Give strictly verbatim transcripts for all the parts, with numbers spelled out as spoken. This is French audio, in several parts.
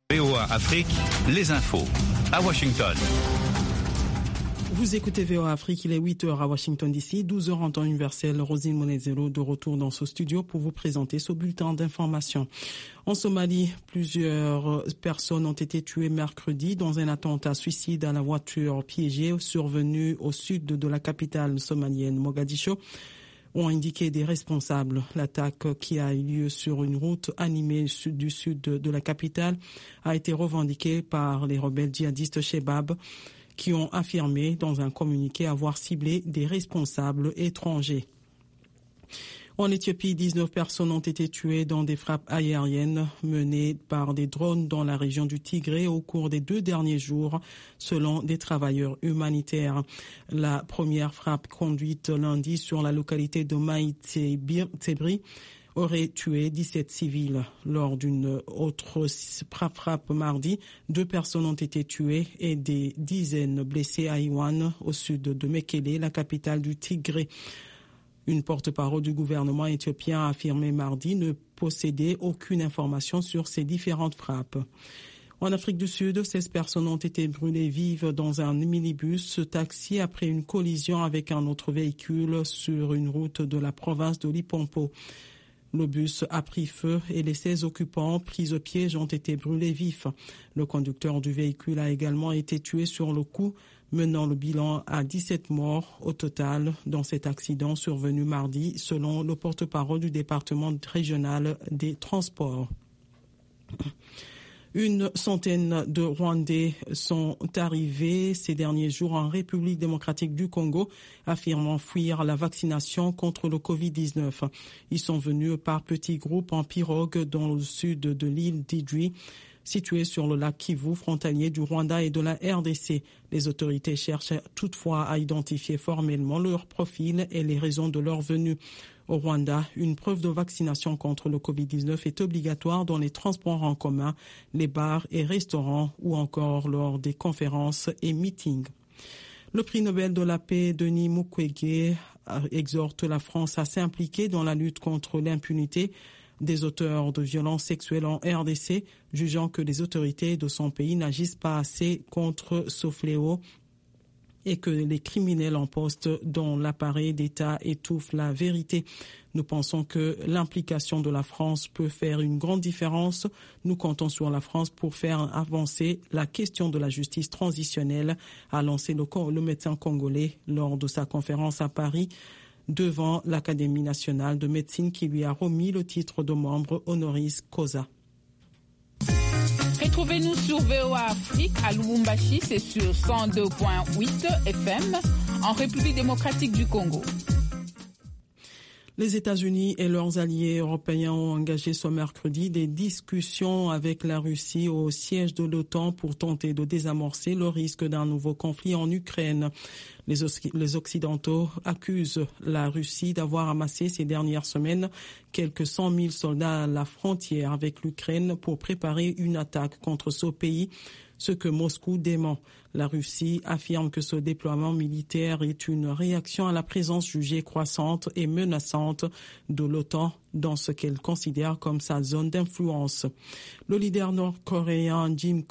V O A Afrique, les infos, à Washington. Vous écoutez V O A Afrique, il est huit heures à Washington D C, douze heures en temps universel. Rosine Monezero de retour dans ce studio pour vous présenter ce bulletin d'information. En Somalie, plusieurs personnes ont été tuées mercredi dans un attentat suicide à la voiture piégée survenu au sud de la capitale somalienne Mogadiscio, ont indiqué des responsables. L'attaque qui a eu lieu sur une route animée du sud de la capitale a été revendiquée par les rebelles djihadistes Shebab, qui ont affirmé dans un communiqué avoir ciblé des responsables étrangers. En Éthiopie, dix-neuf personnes ont été tuées dans des frappes aériennes menées par des drones dans la région du Tigré au cours des deux derniers jours, selon des travailleurs humanitaires. La première frappe conduite lundi sur la localité de Maï-Tebri aurait tué dix-sept civils. Lors d'une autre frappe mardi, deux personnes ont été tuées et des dizaines blessées à Iwan, au sud de Mekele, la capitale du Tigré. Une porte-parole du gouvernement éthiopien a affirmé mardi ne posséder aucune information sur ces différentes frappes. En Afrique du Sud, seize personnes ont été brûlées vives dans un minibus taxi après une collision avec un autre véhicule sur une route de la province de Limpopo. Le bus a pris feu et les seize occupants pris au piège ont été brûlés vifs. Le conducteur du véhicule a également été tué sur le coup, menant le bilan à dix-sept morts au total dans cet accident survenu mardi, selon le porte-parole du département régional des transports. Une centaine de Rwandais sont arrivés ces derniers jours en République démocratique du Congo, affirmant fuir la vaccination contre le covid dix-neuf. Ils sont venus par petits groupes en pirogue dans le sud de l'île d'Idri, située sur le lac Kivu, frontalier du Rwanda et de la R D C. Les autorités cherchent toutefois à identifier formellement leur profil et les raisons de leur venue. Au Rwanda, une preuve de vaccination contre le covid dix-neuf est obligatoire dans les transports en commun, les bars et restaurants ou encore lors des conférences et meetings. Le prix Nobel de la paix, Denis Mukwege, exhorte la France à s'impliquer dans la lutte contre l'impunité des auteurs de violences sexuelles en R D C, jugeant que les autorités de son pays n'agissent pas assez contre ce fléau et que les criminels en poste dans l'appareil d'État étouffent la vérité. Nous pensons que l'implication de la France peut faire une grande différence. Nous comptons sur la France pour faire avancer la question de la justice transitionnelle, a lancé le, le médecin congolais lors de sa conférence à Paris devant l'Académie nationale de médecine qui lui a remis le titre de membre honoris causa. Retrouvez-nous sur V O A Afrique à Lubumbashi, c'est sur cent deux virgule huit F M, en République démocratique du Congo. Les États-Unis et leurs alliés européens ont engagé ce mercredi des discussions avec la Russie au siège de l'OTAN pour tenter de désamorcer le risque d'un nouveau conflit en Ukraine. Les, les Occidentaux accusent la Russie d'avoir amassé ces dernières semaines quelques cent mille soldats à la frontière avec l'Ukraine pour préparer une attaque contre ce pays, ce que Moscou dément. La Russie affirme que ce déploiement militaire est une réaction à la présence jugée croissante et menaçante de l'OTAN dans ce qu'elle considère comme sa zone d'influence. Le leader nord-coréen Kim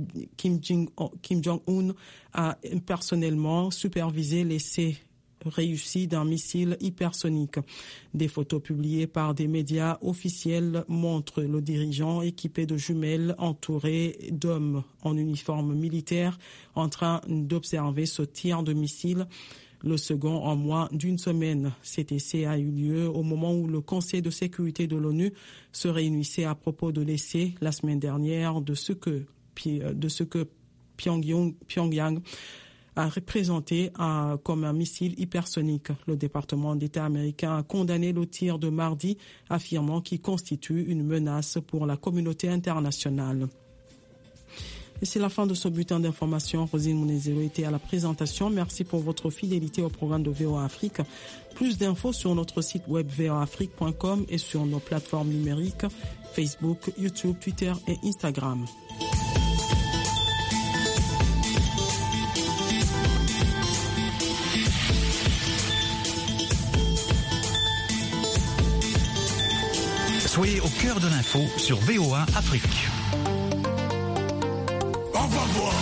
Jong-un a personnellement supervisé l'essai réussi d'un missile hypersonique. Des photos publiées par des médias officiels montrent le dirigeant équipé de jumelles entouré d'hommes en uniforme militaire en train d'observer ce tir de missile. Le second en moins d'une semaine. Cet essai a eu lieu au moment où le Conseil de sécurité de l'ONU se réunissait à propos de l'essai la semaine dernière de ce que, de ce que Pyongyang, Pyongyang a représenté un, comme un missile hypersonique. Le département d'État américain a condamné le tir de mardi, affirmant qu'il constitue une menace pour la communauté internationale. Et c'est la fin de ce bulletin d'information. Rosine Monezero était à la présentation. Merci pour votre fidélité au programme de V O A Afrique. Plus d'infos sur notre site web v o a afrique point com et sur nos plateformes numériques Facebook, YouTube, Twitter et Instagram. Soyez au cœur de l'info sur V O A Afrique. On va voir.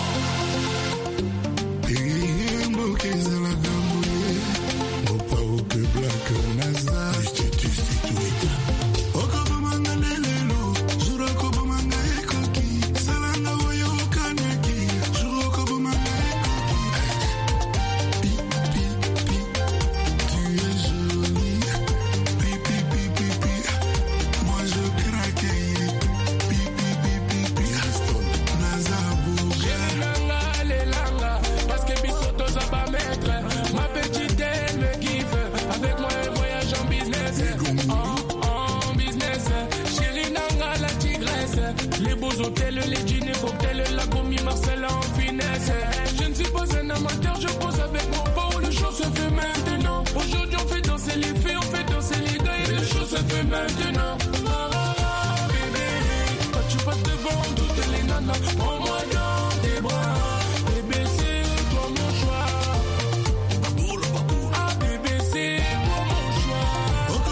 Maintenant, oh, bébé, quand tu passes devant toutes les nanas, prends-moi dans tes bras, bébé, c'est toi mon choix. Ah, bébé, c'est toi mon choix.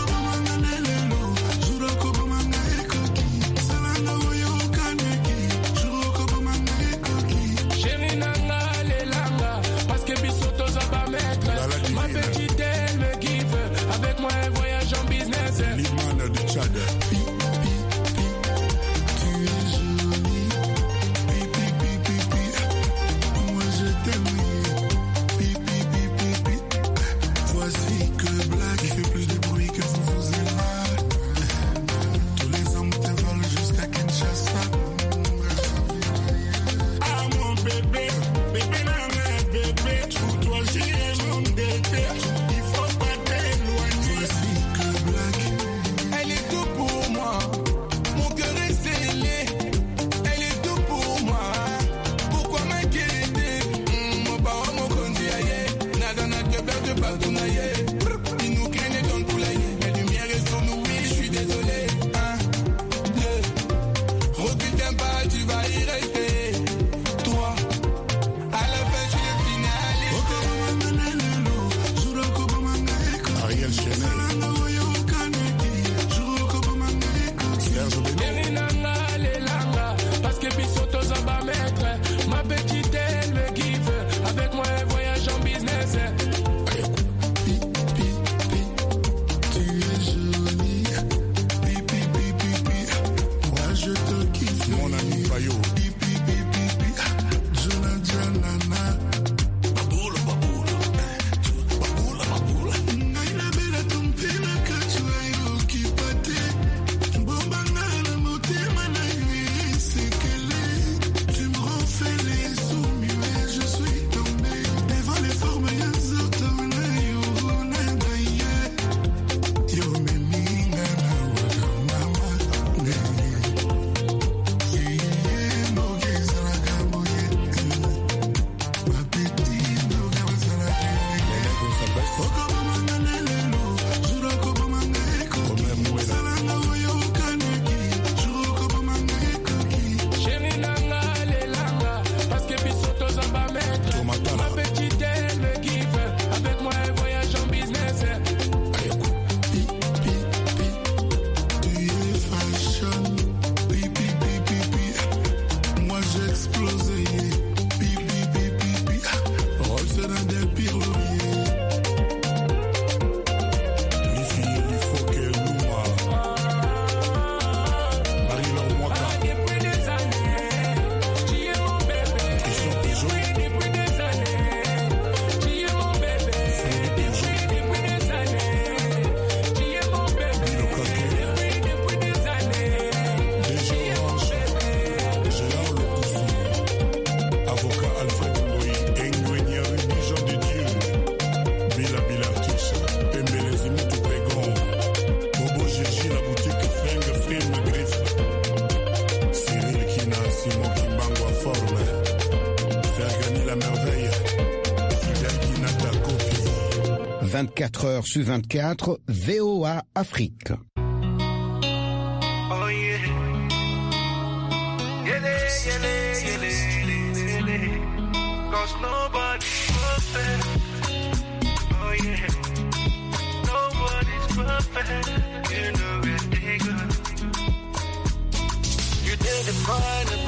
Chérie nanga, les langa, parce que bisoto ça va mettre. Ma petite, elle me kiffe, avec moi elle voyage en business. L'imane de Tchad. Pi, pi, pi, tu es jolie. Pi, pi, pi, pi, pi, moi je t'aime. Pi, pi, pi, pi, pi, voici que Black fait plus de bruit que vous vous êtes là. Tous les hommes te volent jusqu'à Kinshasa. Ah mon bébé, bébé nana, bébé, trouve-toi j'ai mon bébé. Il faut pas t'éloigner. Voici que Black. Elle est tout pour moi, mon cœur est scellé. Elle est tout pour moi, pourquoi m'inquiéter? Mon parent, mon conduit aïe, nada n'a que peur de partout naïe. Il nous craignait dans le poulailler, mes lumières est sur nous, oui, je suis désolé. Un, deux, recule d'un pas, tu vas y rester. Trois, à la fin, tu es finale. Ariel Chanel. Chérie nanga, les langa, parce que bisoto ça va mettre. Ma petite, elle me kiffe, avec moi elle voyage en business. Pi, pi, pi, tu es jolie. Pi, pi, pi, pi, pi, moi je te kiffe. Mon ami Payo. Pi, pi, pi, pi, pi, Jonah Nana. Baboula, baboula, baboula, baboula. Naina bela tumpila kachua yo kipate. Bombana la motema na yui sekele. Tu me refais les sous-muets, je suis tombé. Devant les formes yazoto na yo na baye. Yo me minga na wakamama. Siye mogeza la kaboye. Ma petite mogeza la kaboye. Okobomanga nelelo, juro okobomanga ekoki. Salanga oyo kaneki, juro okobomanga ekoki. Chérie nanga, les langa, parce que bisoto ça va mettre. Tomatala. Ma petite, elle me kiffe, avec moi elle voyage en business. Pi, pi, pi, tu es fashion. Pi, pi, pi, pi, pi, moi j'explose. Pi, pi, pi, pi, pi, Rolls dans des pyroliers. Les filles, il faut que Luma. Marie-Laure Mwaka. Depuis des années, tu es mon bébé. Christian Peugeot. Depuis des années, tu es mon bébé. Depuis des années, tu es mon bébé. Bilo Kaké. Depuis des années, D G Orange. Gérard Lokoussi. Avocat Alfred Ngoyi. Ingénieur Jean de Dieu. Bila Bila Artus. Pembele Zimutu Pégon. Bobo Gigi, la boutique Fringue Film Griffe. Cyril Kina, Simon Kimbango à forme. Fergani la merveille. Fidel Kina ta copie. vingt-quatre heures sur vingt-quatre, V O A Afrique. Oh yeah. Yele, yele, yele, yele. Cause nobody's perfect. Oh yeah. Nobody's perfect. You know it, they good. You did it fine.